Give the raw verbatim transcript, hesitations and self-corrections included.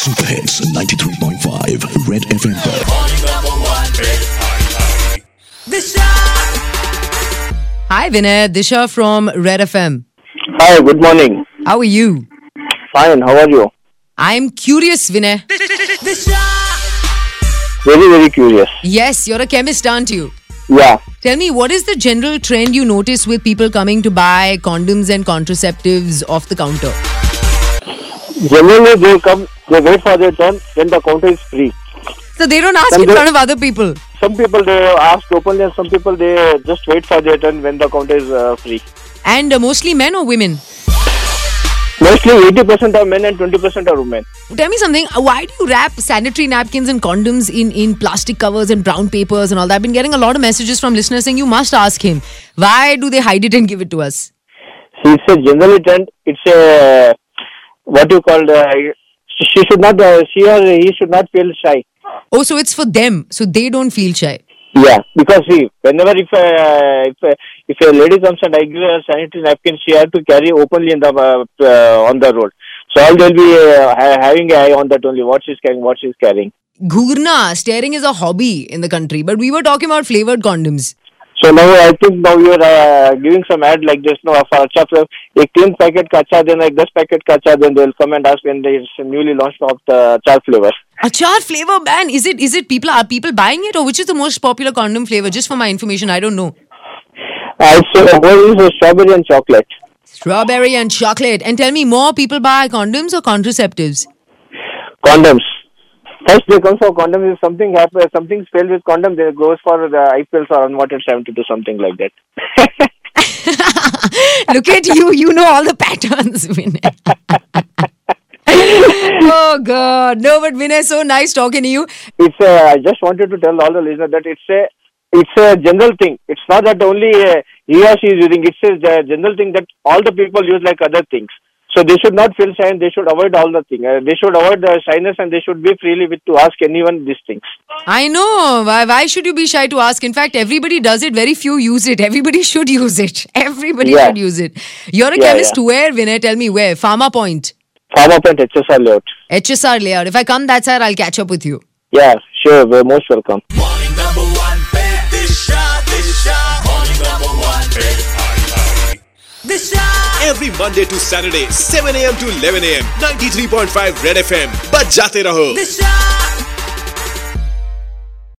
Super hits ninety-three point five Red FM पर। Hi Vinay, Disha from Red F M. Hi, good morning. How are you? Fine, how are you? I'm curious, Vinay. Very, very curious. Yes, you're a chemist, aren't you? Yeah. Tell me, what is the general trend you notice with people coming to buy condoms and contraceptives off the counter? Generally, they come, they wait for their turn when the counter is free. So they don't ask Some in they- front of other people. Some people, they ask openly, and some people, they just wait for their turn when the counter is uh, free. And uh, mostly men or women? Mostly eighty percent are men and twenty percent are women. Tell me something, uh, why do you wrap sanitary napkins and condoms in, in plastic covers and brown papers and all that? I've been getting a lot of messages from listeners saying you must ask him. Why do they hide it and give it to us? See, it's a general trend. It's a, what you call, uh, she should not, uh, she or he should not feel shy. Oh, so it's for them, so they don't feel shy. Yeah, because see, whenever if uh, if uh, if a lady comes and I give her a sanitary napkin, she has to carry openly in the uh, uh, on the road. So all they'll be uh, ha- having an eye on that only. What she's carrying, what she's carrying. Ghurna, staring is a hobby in the country, but we were talking about flavored condoms. So now I think now you're uh, giving some ad like this. No, for acha, ek तीन packet का acha, then like दस packet का acha, then they'll come and ask when there's newly launched of the achar flavor. Achar flavor, man. Is it, is it people, are people buying it, or which is the most popular condom flavor? Just for my information, I don't know. Uh, so what is uh, strawberry and chocolate? Strawberry and chocolate. And tell me, more people buy condoms or contraceptives? Condoms. First they come for condoms. If something happens, something's failed with condom, they goes for the I P Ls or unwanted seventy-two, something like that. Look at you. You know all the patterns, Vinay. Oh, God. No, but Vinay, so nice talking to you. It's a, I just wanted to tell all the listeners that it's a it's a general thing. It's not that only uh, he or she is using. It's a general thing that all the people use like other things. So they should not feel shy and they should avoid all the things. Uh, they should avoid the shyness and they should be freely with to ask anyone these things. I know. Why, why should you be shy to ask? In fact, everybody does it. Very few use it. Everybody should use it. Everybody Yeah. should use it. You're a Yeah, chemist. yeah. Where, Vinay? Tell me where. Pharma Point. Farm Point H S R layout. H S R layout. If I come that side, I'll catch up with you. Yeah, sure. We're most welcome. Morning number one पे दिशा दिशा Morning number one पे दिशा Every Monday to Saturday seven a m to eleven a m ninety-three point five Red F M बज जाते रहो दिशा